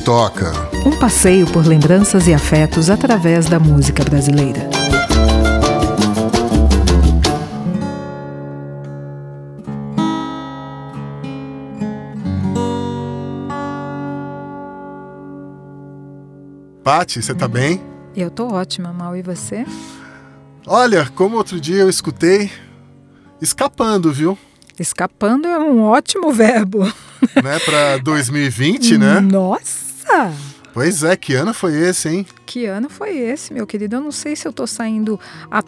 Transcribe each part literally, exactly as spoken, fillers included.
toca. Um passeio por lembranças e afetos através da música brasileira. Paty, você tá bem? Eu tô ótima, Mal, e você? Olha, como outro dia eu escutei, escapando, viu? Escapando é um ótimo verbo. Né, pra dois mil e vinte, né? Nossa! Pois é, que ano foi esse, hein? Que ano foi esse, meu querido? Eu não sei se eu tô saindo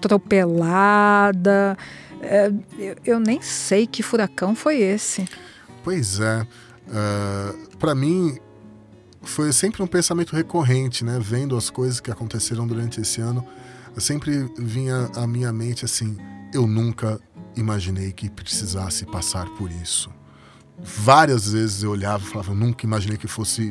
atropelada. É, eu, eu nem sei que furacão foi esse. Pois é. Uh, pra mim, foi sempre um pensamento recorrente, né? Vendo as coisas que aconteceram durante esse ano, eu sempre vinha à minha mente assim, eu nunca imaginei que precisasse passar por isso. Várias vezes eu olhava e falava, eu nunca imaginei que fosse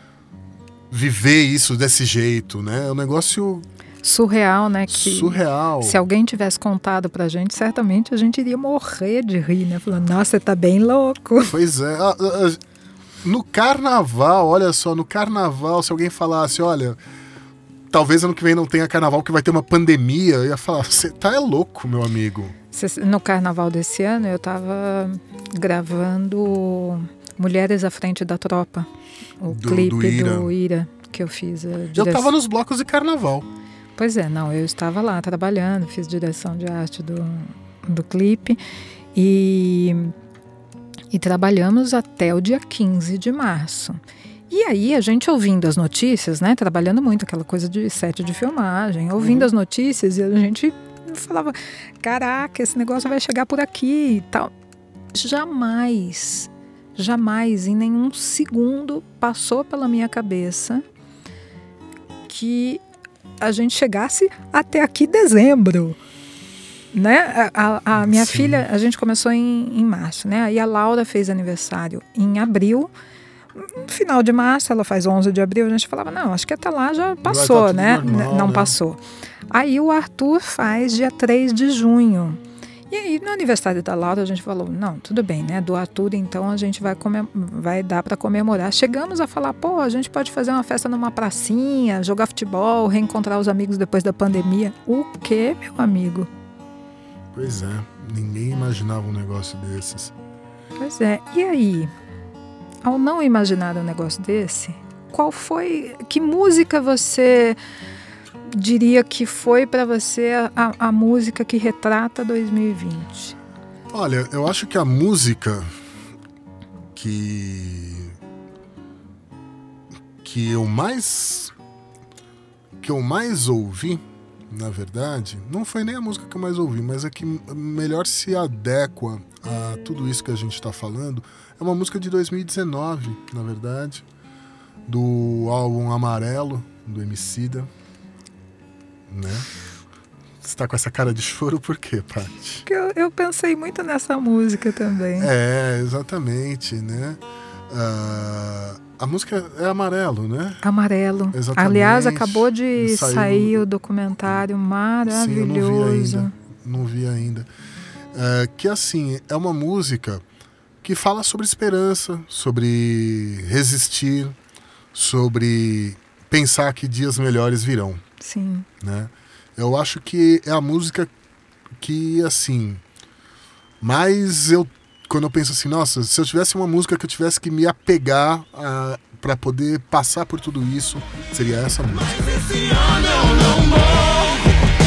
viver isso desse jeito, né? É um negócio surreal, né? Que surreal. Se alguém tivesse contado pra gente, certamente a gente iria morrer de rir, né? Falando, nossa, você tá bem louco. Pois é. No carnaval, olha só, no carnaval, se alguém falasse, olha, talvez ano que vem não tenha carnaval, que vai ter uma pandemia, eu ia falar, você tá é louco, meu amigo. No carnaval desse ano, eu tava gravando Mulheres à Frente da Tropa, o do, clipe do Ira. do Ira, que eu fiz. A direção. Eu tava nos blocos de carnaval. Pois é, não, eu estava lá trabalhando, fiz direção de arte do, do clipe e, e trabalhamos até o dia quinze de março. E aí, a gente ouvindo as notícias, né, trabalhando muito, aquela coisa de set de filmagem, ouvindo uhum. as notícias, e a gente falava, caraca, esse negócio vai chegar por aqui e tal. Jamais, jamais, em nenhum segundo passou pela minha cabeça que a gente chegasse até aqui dezembro, né? A, a, a minha Sim. filha, a gente começou em, em março, né? Aí a Laura fez aniversário em abril. No final de março, ela faz onze de abril, a gente falava, não, acho que até lá já passou, tá né? Normal, não né? passou. Aí o Arthur faz dia três de junho. E aí, no aniversário da Laura, a gente falou, não, tudo bem, né? Do Arthur, então, a gente vai, comem- vai dar para comemorar. Chegamos a falar, pô, a gente pode fazer uma festa numa pracinha, jogar futebol, reencontrar os amigos depois da pandemia. O quê, meu amigo? Pois é, ninguém imaginava um negócio desses. Pois é, e aí? Ao não imaginar um negócio desse, qual foi, que música você diria que foi para você a, a música que retrata dois mil e vinte? Olha, eu acho que a música que que eu mais que eu mais ouvi, na verdade, não foi nem a música que eu mais ouvi, mas a que melhor se adequa a tudo isso que a gente está falando. É uma música de dois mil e dezenove, na verdade, do álbum Amarelo, do Emicida, né? Você tá com essa cara de choro por quê, Paty? Eu, eu pensei muito nessa música também. É, exatamente, né? Uh, a música é Amarelo, né? Amarelo. Exatamente. Aliás, acabou de Saiu... sair o documentário maravilhoso. Sim, eu não vi ainda. Não vi ainda. Uh, que, assim, é uma música que fala sobre esperança, sobre resistir, sobre pensar que dias melhores virão. Sim. Né? Eu acho que é a música que, assim, mais eu, quando eu penso assim, nossa, se eu tivesse uma música que eu tivesse que me apegar a, pra poder passar por tudo isso, seria essa música. Mas esse ano eu não morro.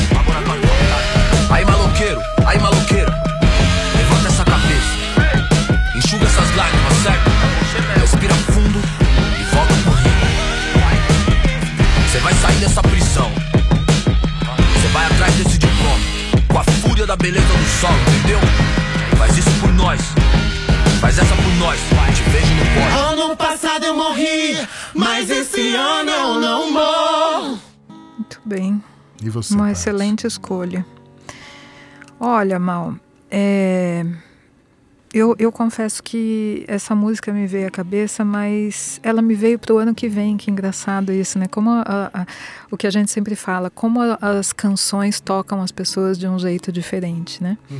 Aí, maloqueiro, aí, maloqueiro, levanta essa cabeça. Enxuga essas lágrimas, certo? Respira fundo e volta pro rio. Você vai sair dessa prisão. Você vai atrás desse diploma, com a fúria da beleza do sol, entendeu? Faz isso por nós. Faz essa por nós. Te vejo no pódio. Ano passado eu morri, mas esse ano eu não morro. Muito bem. E você, Uma Paty? excelente escolha. Olha, Mal, é... Eu, eu confesso que essa música me veio à cabeça, mas ela me veio para o ano que vem, que engraçado isso, né? Como a, a, o que a gente sempre fala, como a, as canções tocam as pessoas de um jeito diferente, né? Uhum.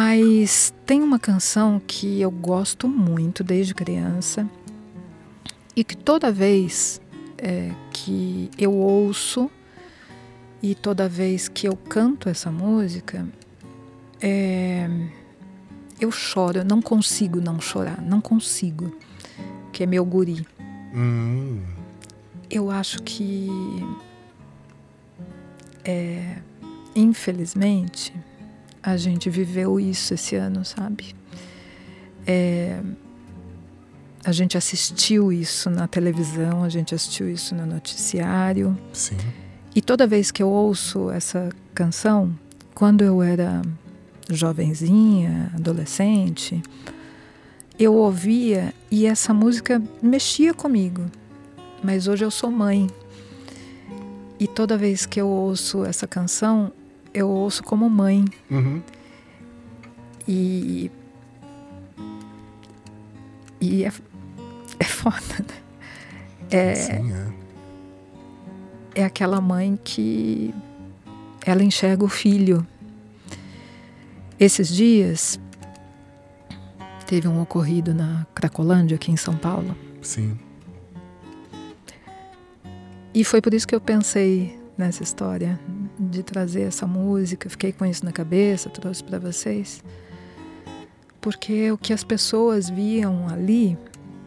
Mas tem uma canção que eu gosto muito desde criança E que toda vez é, que eu ouço e toda vez que eu canto essa música, é, eu choro, eu não consigo não chorar, não consigo, que é meu guri. Hum. Eu acho que, é, infelizmente, a gente viveu isso esse ano, sabe? É, a gente assistiu isso na televisão, a gente assistiu isso no noticiário. Sim. E toda vez que eu ouço essa canção, quando eu era jovenzinha, adolescente, eu ouvia e essa música mexia comigo. Mas hoje eu sou mãe. E toda vez que eu ouço essa canção, eu ouço como mãe. Uhum. E, e é, é foda, né? É, Sim, é. é aquela mãe que ela enxerga o filho. Esses dias teve um ocorrido na Cracolândia, aqui em São Paulo. Sim. E foi por isso que eu pensei nessa história de trazer essa música. Fiquei com isso na cabeça, trouxe para vocês. Porque o que as pessoas viam ali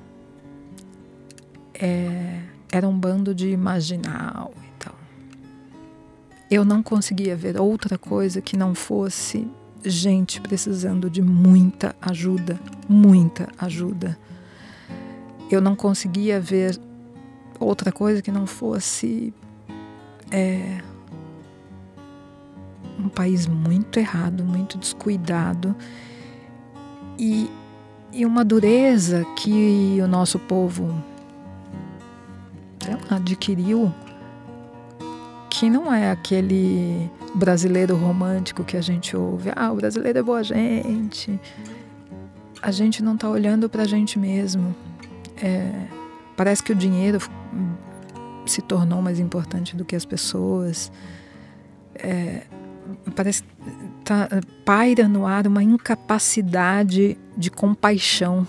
é, era um bando de marginal e tal. Eu não conseguia ver outra coisa que não fosse gente precisando de muita ajuda, muita ajuda. Eu não conseguia ver outra coisa que não fosse é, um país muito errado, muito descuidado e, e uma dureza que o nosso povo, sei lá, adquiriu, que não é aquele brasileiro romântico que a gente ouve. Ah, o brasileiro é boa gente. A gente não está olhando para a gente mesmo. É, parece que o dinheiro se tornou mais importante do que as pessoas. É, parece que tá, paira no ar uma incapacidade de compaixão.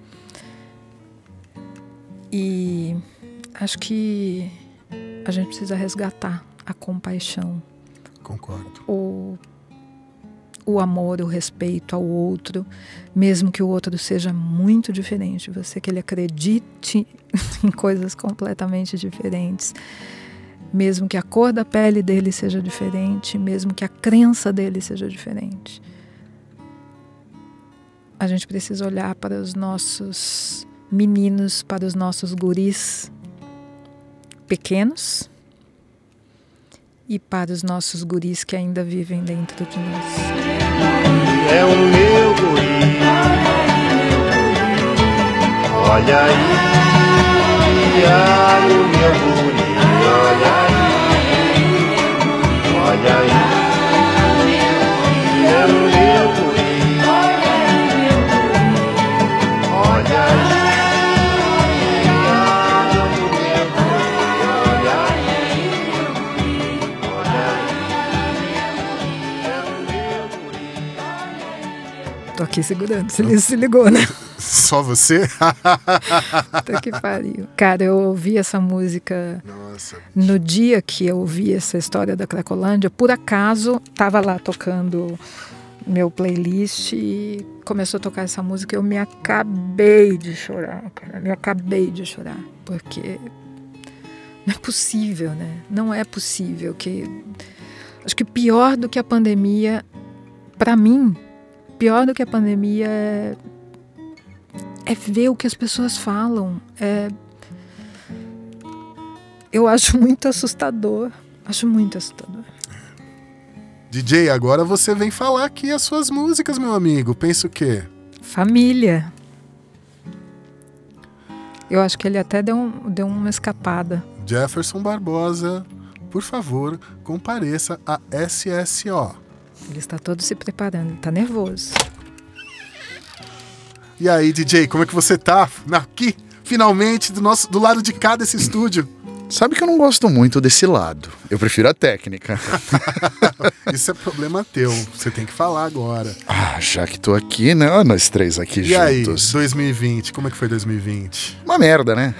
E acho que a gente precisa resgatar a compaixão. Concordo. O, o amor, o respeito ao outro, mesmo que o outro seja muito diferente de você, que ele acredite em coisas completamente diferentes, mesmo que a cor da pele dele seja diferente, mesmo que a crença dele seja diferente. A gente precisa olhar para os nossos meninos, para os nossos guris pequenos e para os nossos guris que ainda vivem dentro de nós. É o meu guri, olha aí, ai o meu guri, olha aí, olha aí, é o meu guri, olha aí. Tô aqui segurando, se, se ligou, né? Só você? Puta que pariu. Cara, eu ouvi essa música. Nossa. No dia que eu ouvi essa história da Cracolândia, por acaso, tava lá tocando meu playlist e começou a tocar essa música e eu me acabei de chorar, cara. Me acabei de chorar, porque não é possível, né? Não é possível que... Acho que pior do que a pandemia, pra mim, pior do que a pandemia é, é ver o que as pessoas falam. É, eu acho muito assustador. Acho muito assustador. D J, agora você vem falar aqui as suas músicas, meu amigo. Pensa o quê? Família. Eu acho que ele até deu, um, deu uma escapada. Jefferson Barbosa, por favor, compareça a S S O. Ele está todo se preparando, ele está nervoso. E aí, D J, como é que você tá? Aqui, finalmente, do, nosso, do lado de cá desse estúdio. Sabe que eu não gosto muito desse lado. Eu prefiro a técnica. isso é problema teu. Você tem que falar agora. Ah, já que tô aqui, né? Nós três aqui E juntos. aí, dois mil e vinte, como é que foi dois mil e vinte? Uma merda, né?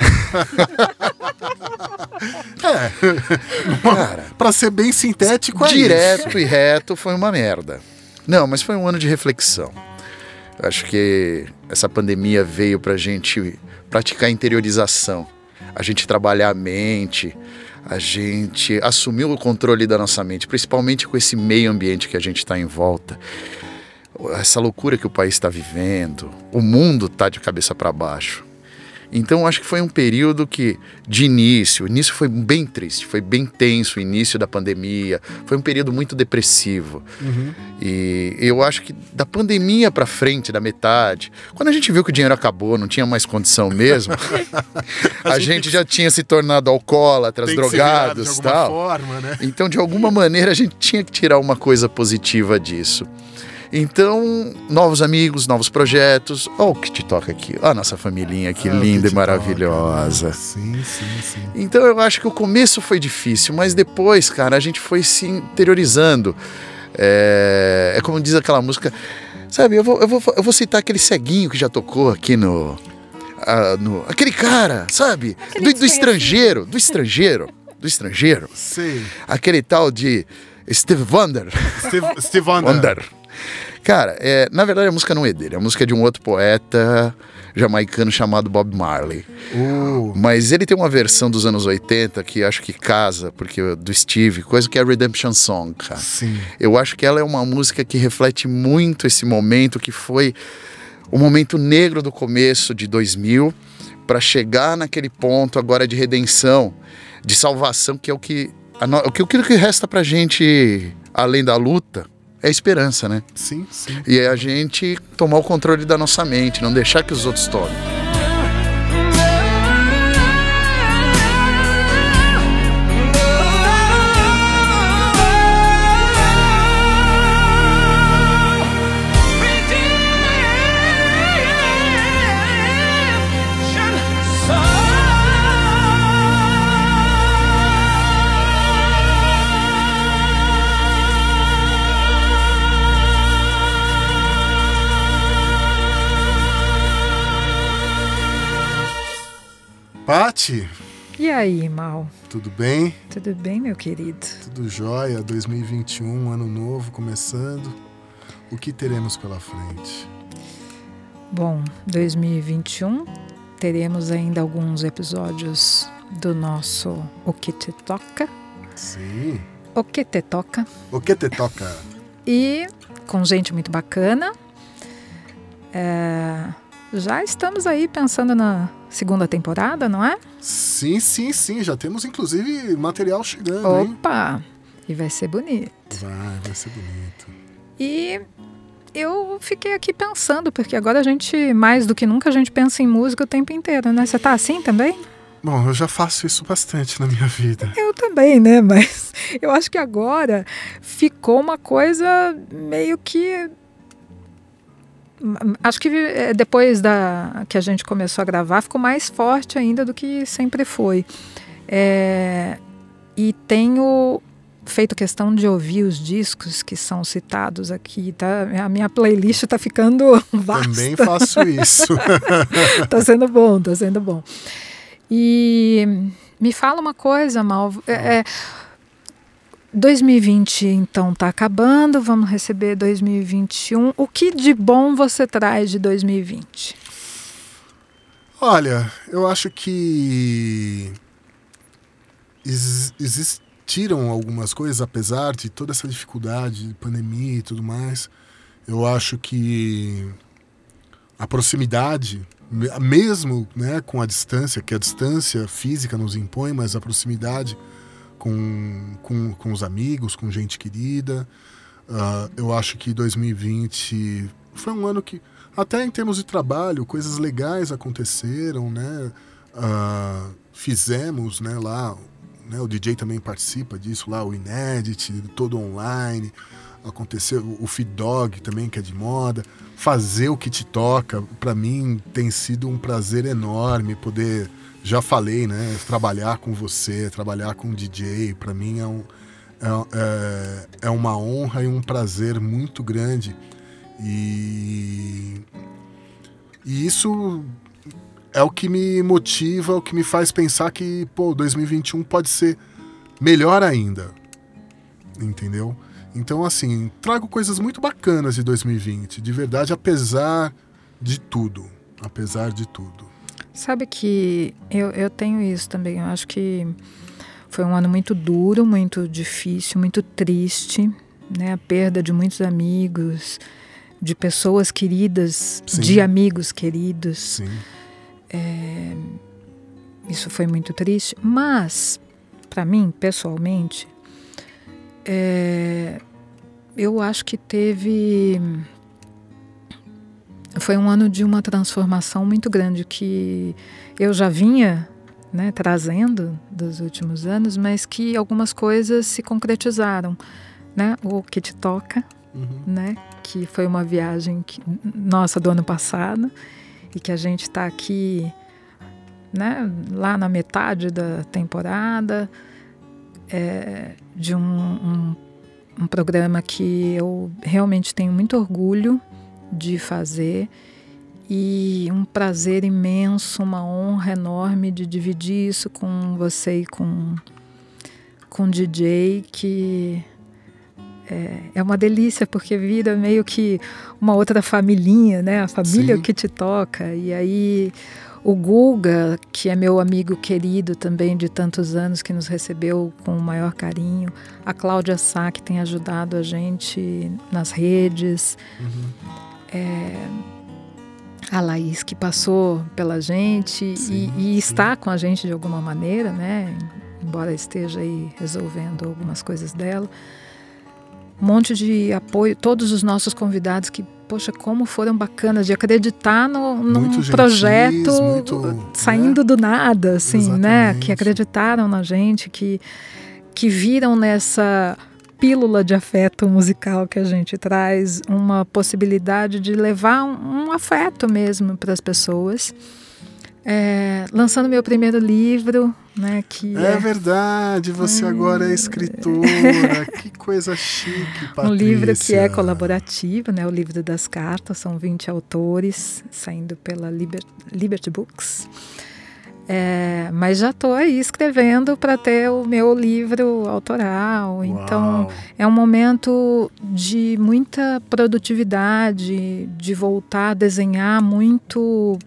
É, Cara, pra ser bem sintético, é direto isso. e reto foi uma merda. Não, mas foi um ano de reflexão. Eu acho que essa pandemia veio pra gente praticar interiorização, a gente trabalhar a mente, a gente assumir o controle da nossa mente, principalmente com esse meio ambiente que a gente está em volta. Essa loucura que o país está vivendo, o mundo está de cabeça para baixo. Então acho que foi um período que, de início, o início foi bem triste, foi bem tenso o início da pandemia, foi um período muito depressivo. Uhum. E eu acho que da pandemia para frente, da metade, quando a gente viu que o dinheiro acabou, não tinha mais condição mesmo, a gente já tinha se tornado alcoólatras, Tem que ser virado drogados de e alguma tal. forma, né? Então, de alguma maneira, a gente tinha que tirar uma coisa positiva disso. Então, novos amigos, novos projetos. Olha o que te toca aqui. Olha a nossa familhinha aqui, Ah, o linda que e te maravilhosa. toca, né? Sim, sim, sim. Então, eu acho que o começo foi difícil, mas depois, cara, a gente foi se interiorizando. É, é como diz aquela música. Sabe, eu vou, eu, vou, eu vou citar aquele ceguinho que já tocou aqui no... ah, no aquele cara, sabe? Do, do estrangeiro, do estrangeiro, do estrangeiro. Sei. Aquele tal de Steve Wonder. Steve, Steve Wonder. Wonder. Cara, é, na verdade a música não é dele, a música é de um outro poeta jamaicano chamado Bob Marley. Uh, Mas ele tem uma versão dos anos oitenta que acho que casa, porque do Steve, coisa que é a Redemption Song, cara. sim. Eu acho que ela é uma música que reflete muito esse momento que foi o momento negro do começo de dois mil para chegar naquele ponto agora de redenção, de salvação, que é o que, a no, o que, o que resta pra gente, além da luta, é a esperança, né? Sim, sim. E é a gente tomar o controle da nossa mente, não deixar que os outros tomem. Pati, E aí, Mal? tudo bem? Tudo bem, meu querido? Tudo jóia? dois mil e vinte e um, ano novo começando. O que teremos pela frente? Bom, dois mil e vinte e um teremos ainda alguns episódios do nosso O Que Te Toca. Sim. O Que Te Toca. O que te toca? E com gente muito bacana. É, já estamos aí pensando na segunda temporada, não é? Sim, sim, sim. Já temos, inclusive, material chegando, hein? Opa! E vai ser bonito. Vai, vai ser bonito. E eu fiquei aqui pensando, porque agora a gente, mais do que nunca, a gente pensa em música o tempo inteiro, né? Você tá assim também? Bom, eu já faço isso bastante na minha vida. Eu também, né? Mas eu acho que agora ficou uma coisa meio que... Acho que depois da, que a gente começou a gravar, ficou mais forte ainda do que sempre foi. É, e tenho feito questão de ouvir os discos que são citados aqui, tá? A minha playlist está ficando vasta. Também faço isso. Tá sendo bom, tá sendo bom. E me fala uma coisa, Mal. É, dois mil e vinte, então, tá acabando, vamos receber dois mil e vinte e um. O que de bom você traz de dois mil e vinte? Olha, eu acho que ex- existiram algumas coisas, apesar de toda essa dificuldade de pandemia e tudo mais. Eu acho que a proximidade, me- mesmo, né, com a distância, que a distância física nos impõe, mas a proximidade com, com, com os amigos, com gente querida. Uh, eu acho que dois mil e vinte foi um ano que, até em termos de trabalho, coisas legais aconteceram, né? Uh, fizemos, né, lá, né, o D J também participa disso lá, o Inédit, todo online. Aconteceu o Feed Dog também, que é de moda. Fazer o que te toca, para mim, tem sido um prazer enorme poder... Já falei, né? Trabalhar com você, trabalhar com D J, para mim é um, é, é, é uma honra e um prazer muito grande. E, e isso é o que me motiva, o que me faz pensar que, pô, dois mil e vinte e um pode ser melhor ainda. Entendeu? Então, assim, trago coisas muito bacanas de dois mil e vinte, de verdade, apesar de tudo. Apesar de tudo. Sabe que eu, eu tenho isso também. Eu acho que foi um ano muito duro, muito difícil, muito triste, né? A perda de muitos amigos, de pessoas queridas, Sim. de amigos queridos. Sim. É, isso foi muito triste. Mas, para mim, pessoalmente, é, eu acho que teve... Foi um ano de uma transformação muito grande que eu já vinha, né, trazendo dos últimos anos, mas que algumas coisas se concretizaram, né? O Que Te Toca, Uhum. né? Que foi uma viagem que, nossa, do ano passado, e que a gente está aqui, né, lá na metade da temporada, é, de um, um, um programa que eu realmente tenho muito orgulho de fazer e um prazer imenso, uma honra enorme de dividir isso com você e com, com o D J, que é, é uma delícia, porque vira meio que uma outra familhinha, né? A família Sim. Que Te Toca. E aí o Guga, que é meu amigo querido também de tantos anos, que nos recebeu com o maior carinho, a Cláudia Sá, que tem ajudado a gente nas redes, Uhum. É, a Laís, que passou pela gente Sim, e, e sim. está com a gente de alguma maneira, né? Embora esteja aí resolvendo algumas coisas dela. Um monte de apoio, todos os nossos convidados que, poxa, como foram bacanas de acreditar no, num Muito gentis, projeto muito, saindo né? do nada, assim, né? Exatamente. Que acreditaram na gente, que, que viram nessa pílula de afeto musical que a gente traz uma possibilidade de levar um, um afeto mesmo para as pessoas. É, lançando meu primeiro livro, né? Que É é verdade, você agora é escritora. Que coisa chique, Patrícia. um livro que é colaborativo, né? O livro das cartas, são vinte autores, saindo pela Liber, Liberty Books. É, mas já estou aí escrevendo para ter o meu livro autoral. Uau. Então é um momento de muita produtividade, de voltar a desenhar muito,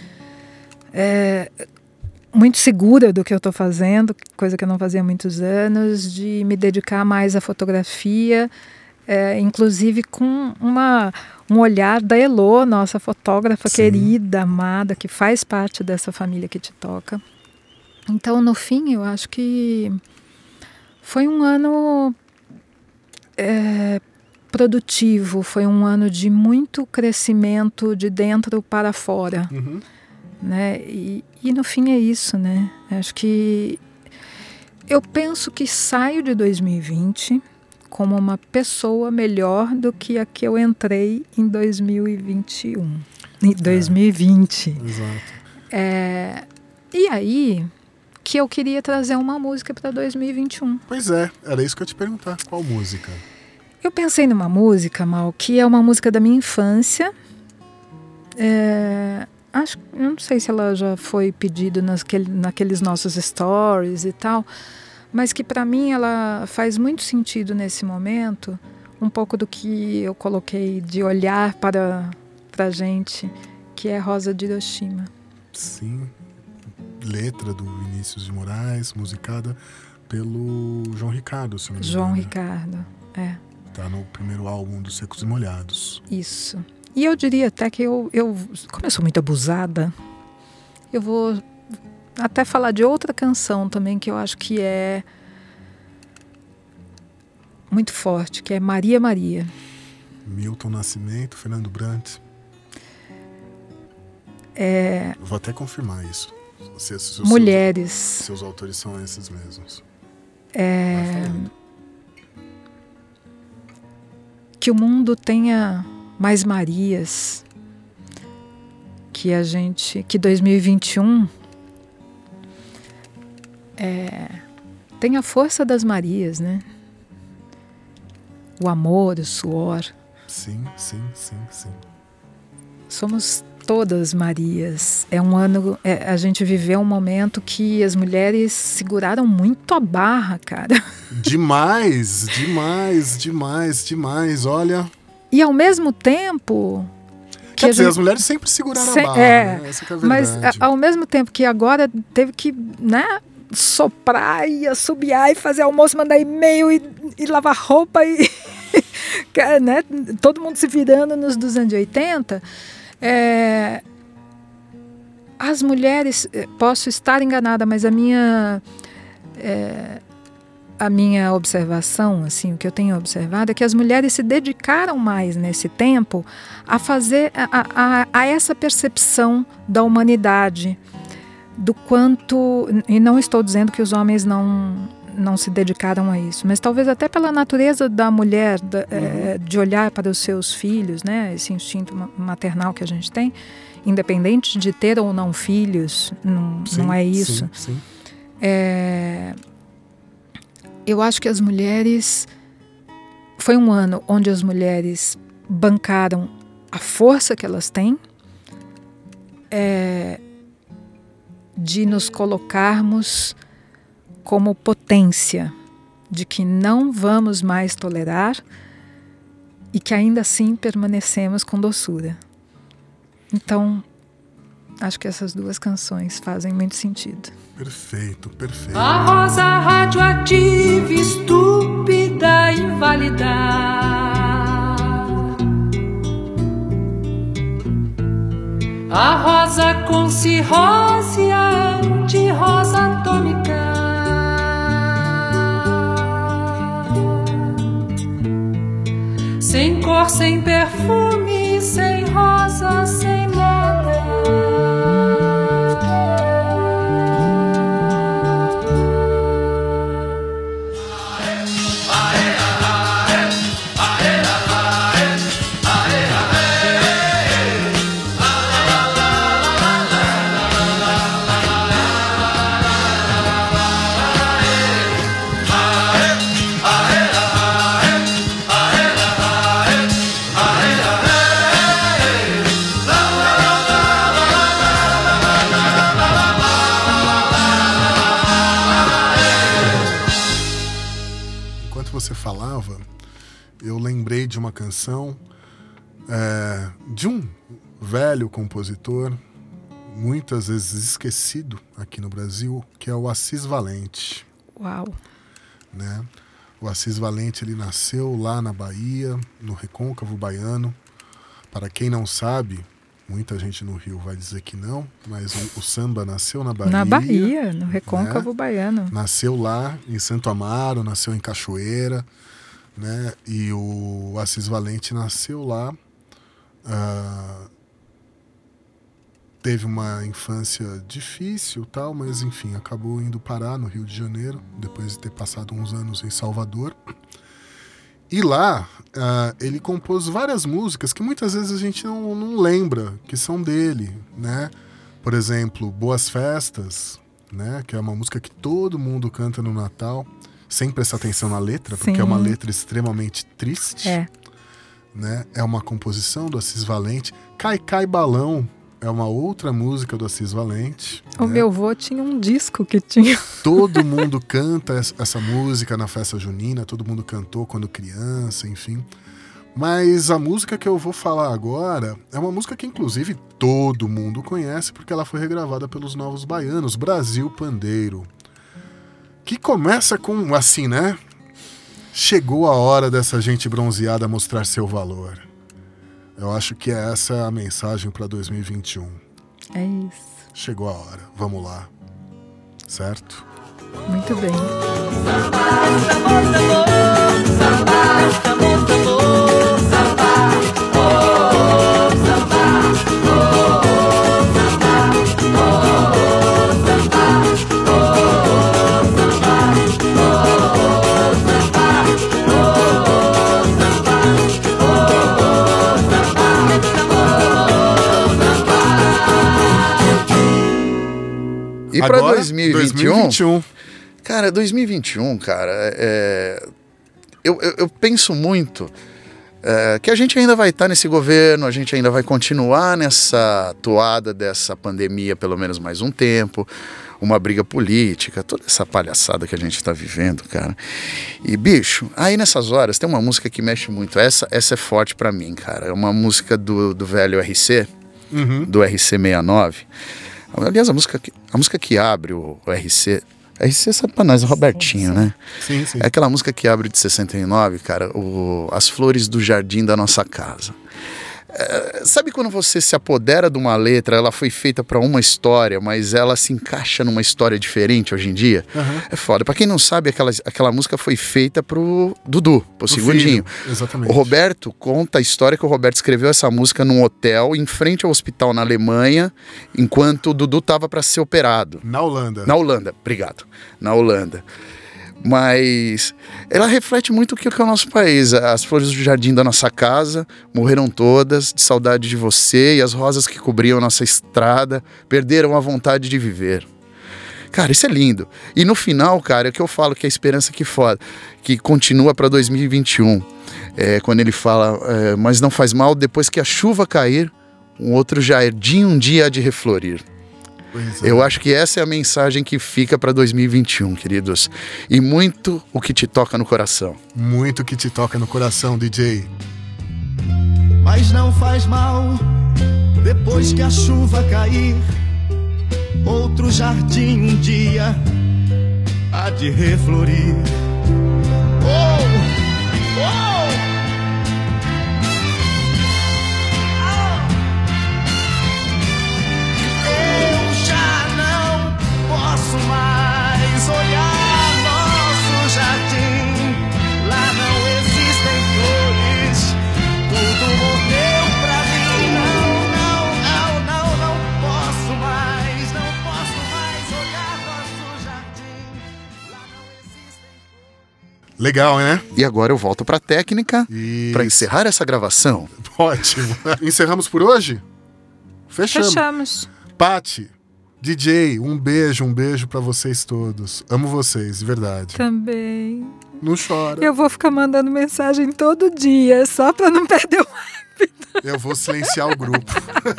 é, muito segura do que eu estou fazendo, coisa que eu não fazia há muitos anos, de me dedicar mais à fotografia, é, inclusive com uma, um olhar da Elô, nossa fotógrafa Sim. querida, amada, que faz parte dessa família Que Te Toca. Então, no fim, eu acho que foi um ano é, produtivo, foi um ano de muito crescimento de dentro para fora. Uhum. Né? E, e no fim é isso, né? Acho que eu penso que saio de dois mil e vinte como uma pessoa melhor do que a que eu entrei em dois mil e vinte e um, em dois mil e vinte. Exato. É, e aí que eu queria trazer uma música para dois mil e vinte e um. Pois é, era isso que eu ia te perguntar. Qual música? Eu pensei numa música, Mal, que é uma música da minha infância. É, acho, eu não sei se ela já foi pedida naquele, naqueles nossos stories e tal, mas que para mim ela faz muito sentido nesse momento, um pouco do que eu coloquei de olhar para a gente, que é Rosa de Hiroshima. Sim. Letra do Vinícius de Moraes, musicada pelo João Ricardo, se não me engano. João Ricardo, é. Tá no primeiro álbum dos Secos e Molhados. Isso. E eu diria até que eu, eu, como eu sou muito abusada, eu vou até falar de outra canção também que eu acho que é muito forte, que é Maria Maria. Milton Nascimento, Fernando Brant. É, Vou até confirmar isso. Se, se, se, Mulheres. Seus, seus autores são esses mesmos. É, que o mundo tenha mais Marias, que a gente, que dois mil e vinte e um é, tem a força das Marias, né? o amor, o suor. Sim, sim, sim, sim. Somos todas Marias. É um ano, é, a gente viveu um momento que as mulheres seguraram muito a barra, cara. Demais, demais, demais, demais. Olha. E ao mesmo tempo... Que Quer dizer, gente... as mulheres sempre seguraram Se... a barra, é, né? Essa que é a verdade. Mas a, ao mesmo tempo que agora teve que, né, soprar e assobiar e fazer almoço, mandar e-mail e, e lavar roupa e né, todo mundo se virando nos dos anos oitenta. É, as mulheres, posso estar enganada, mas a minha é, a minha observação, assim, o que eu tenho observado é que as mulheres se dedicaram mais nesse tempo a fazer a, a, a essa percepção da humanidade, do quanto, e não estou dizendo que os homens não não se dedicaram a isso, mas talvez até pela natureza da mulher, da, uhum. é, de olhar para os seus filhos, né, esse instinto maternal que a gente tem, independente de ter ou não filhos, não, sim, não é isso. Sim, sim. É, eu acho que as mulheres... Foi um ano onde as mulheres bancaram a força que elas têm é, de nos colocarmos como potência, de que não vamos mais tolerar e que ainda assim permanecemos com doçura. Então, acho que essas duas canções fazem muito sentido. Perfeito, perfeito. A rosa radioativa, estúpida, invalidar. A rosa com cirrose, a anti-rosa atômica. Sem cor, sem perfume, sem rosa, sem nada. Você falava, eu lembrei de uma canção é, de um velho compositor, muitas vezes esquecido aqui no Brasil, que é o Assis Valente. Uau! Né? O Assis Valente, ele nasceu lá na Bahia, no Recôncavo Baiano. Para quem não sabe, muita gente no Rio vai dizer que não, mas o, o samba nasceu na Bahia. Na Bahia, no Recôncavo né? Baiano. Nasceu lá em Santo Amaro, nasceu em Cachoeira, né? E o Assis Valente nasceu lá, uh, teve uma infância difícil, tal, mas enfim, acabou indo parar no Rio de Janeiro, depois de ter passado uns anos em Salvador. E lá, uh, ele compôs várias músicas que muitas vezes a gente não, não lembra que são dele, né? Por exemplo, Boas Festas, né? Que é uma música que todo mundo canta no Natal, sem prestar atenção na letra, porque Sim. é uma letra extremamente triste. É. Né? É uma composição do Assis Valente. Cai, Cai Balão é uma outra música do Assis Valente. O né? meu avô tinha um disco que tinha... Todo mundo canta essa música na festa junina, todo mundo cantou quando criança, enfim. Mas a música que eu vou falar agora é uma música que inclusive todo mundo conhece, porque ela foi regravada pelos Novos Baianos, Brasil Pandeiro. Que começa com assim, né? Chegou a hora dessa gente bronzeada mostrar seu valor. Eu acho que é essa a mensagem para dois mil e vinte e um. É isso. Chegou a hora, vamos lá. Certo? Muito bem. E para dois mil e vinte e um, dois mil e vinte e um, cara, dois mil e vinte e um, cara, é, eu, eu, eu penso muito é, que a gente ainda vai estar nesse governo, a gente ainda vai continuar nessa toada dessa pandemia pelo menos mais um tempo, uma briga política, toda essa palhaçada que a gente tá vivendo, cara. E, bicho, aí nessas horas tem uma música que mexe muito. Essa, essa é forte pra mim, cara. É uma música do, do velho R C, uhum. do R C sessenta e nove. Aliás, a música que, a música que abre o, o R C... R C sabe pra nós, o Robertinho, sim, sim. né? Sim, sim. É aquela música que abre de sessenta e nove, cara, o, As Flores do Jardim da Nossa Casa. É, sabe quando você se apodera de uma letra, ela foi feita pra uma história, mas ela se encaixa numa história diferente hoje em dia? Uhum. É foda. Pra quem não sabe, aquela, aquela música foi feita pro Dudu, pro, pro Segundinho. Filho, exatamente. O Roberto conta a história que o Roberto escreveu essa música num hotel em frente ao hospital na Alemanha, enquanto o Dudu tava pra ser operado. Na Holanda. Na Holanda, obrigado. Na Holanda. Mas ela reflete muito o que é o nosso país. As flores do jardim da nossa casa morreram todas, de saudade de você, e as rosas que cobriam nossa estrada perderam a vontade de viver. Cara, isso é lindo. E no final, cara, é o que eu falo que é a esperança que foda, que continua para dois mil e vinte e um. É, quando ele fala, é, mas não faz mal, depois que a chuva cair, um outro jardim um dia há de reflorir. É. Eu acho que essa é a mensagem que fica para dois mil e vinte e um, queridos. E muito o que te toca no coração. Muito o que te toca no coração, D J. Mas não faz mal, depois que a chuva cair, outro jardim um dia há de reflorir. Oh! Oh! Posso mais olhar nosso jardim. Lá não existem flores, tudo morreu pra mim. Não, não, não, não, não posso mais, não posso mais olhar nosso jardim. Lá não existem flores. Legal, né? E agora eu volto pra técnica para encerrar essa gravação. Ótimo. Encerramos por hoje? Fechamos. Fechamos. Pati, D J, um beijo, um beijo pra vocês todos. Amo vocês, de verdade. Também. Não chora. Eu vou ficar mandando mensagem todo dia, só pra não perder o hábito. Eu vou silenciar o grupo.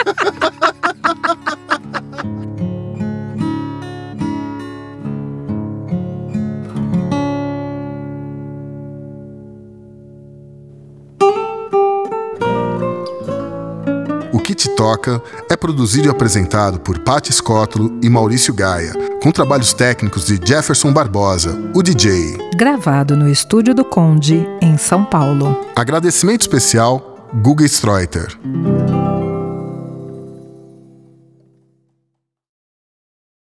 O Que Te Toca é produzido e apresentado por Patti Scótolo e Maurício Gaia, com trabalhos técnicos de Jefferson Barbosa, o D J. Gravado no Estúdio do Conde, em São Paulo. Agradecimento especial, Guga Streuter.